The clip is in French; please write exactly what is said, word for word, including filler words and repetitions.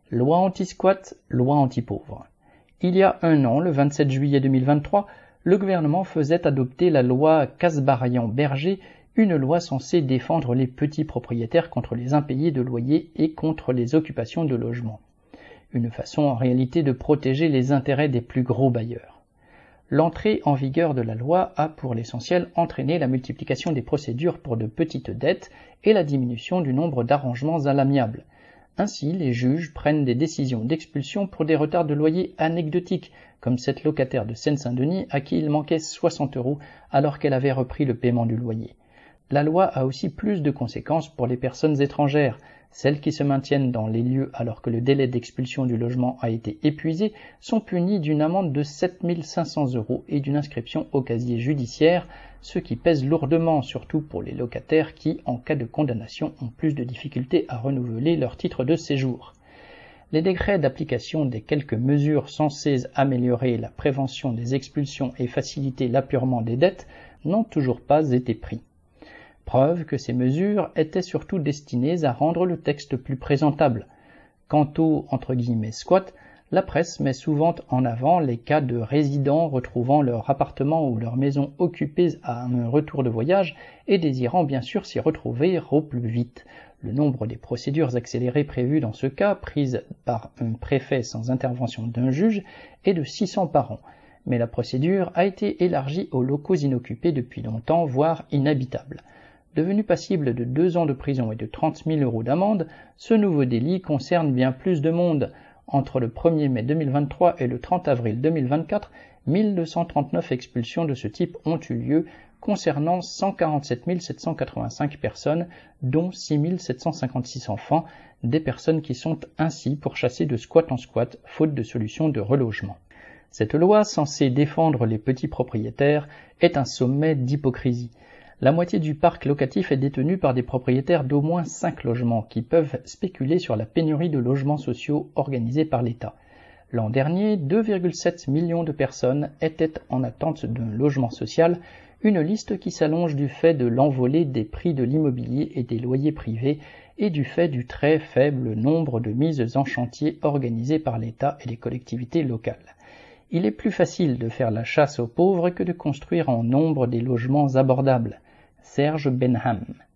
Loi anti-squat, loi anti-pauvres. Il y a un an, le vingt-sept juillet deux mille vingt-trois, le gouvernement faisait adopter la loi Kasbarian-Berger, une loi censée défendre les petits propriétaires contre les impayés de loyers et contre les occupations de logements. Une façon en réalité de protéger les intérêts des plus gros bailleurs. L'entrée en vigueur de la loi a pour l'essentiel entraîné la multiplication des procédures pour de petites dettes et la diminution du nombre d'arrangements à l'amiable. Ainsi, les juges prennent des décisions d'expulsion pour des retards de loyer anecdotiques, comme cette locataire de Seine-Saint-Denis à qui il manquait soixante euros alors qu'elle avait repris le paiement du loyer. La loi a aussi plus de conséquences pour les personnes étrangères. Celles qui se maintiennent dans les lieux alors que le délai d'expulsion du logement a été épuisé sont punies d'une amende de sept mille cinq cents euros et d'une inscription au casier judiciaire, ce qui pèse lourdement, surtout pour les locataires qui, en cas de condamnation, ont plus de difficultés à renouveler leur titre de séjour. Les décrets d'application des quelques mesures censées améliorer la prévention des expulsions et faciliter l'apurement des dettes n'ont toujours pas été pris. Preuve que ces mesures étaient surtout destinées à rendre le texte plus présentable. Quant au entre guillemets, squat, la presse met souvent en avant les cas de résidents retrouvant leur appartement ou leur maison occupés à un retour de voyage et désirant bien sûr s'y retrouver au plus vite. Le nombre des procédures accélérées prévues dans ce cas, prises par un préfet sans intervention d'un juge, est de six cents par an. Mais la procédure a été élargie aux locaux inoccupés depuis longtemps, voire inhabitables. Devenu passible de deux ans de prison et de trente mille euros d'amende, ce nouveau délit concerne bien plus de monde. Entre le premier mai deux mille vingt-trois et le trente avril deux mille vingt-quatre, mille deux cent trente-neuf expulsions de ce type ont eu lieu, concernant cent quarante-sept mille sept cent quatre-vingt-cinq personnes, dont six mille sept cent cinquante-six enfants, des personnes qui sont ainsi pourchassées de squat en squat, faute de solution de relogement. Cette loi, censée défendre les petits propriétaires, est un sommet d'hypocrisie. La moitié du parc locatif est détenue par des propriétaires d'au moins cinq logements qui peuvent spéculer sur la pénurie de logements sociaux organisés par l'État. L'an dernier, deux virgule sept millions de personnes étaient en attente d'un logement social, une liste qui s'allonge du fait de l'envolée des prix de l'immobilier et des loyers privés et du fait du très faible nombre de mises en chantier organisées par l'État et les collectivités locales. Il est plus facile de faire la chasse aux pauvres que de construire en nombre des logements abordables. Serge Benham.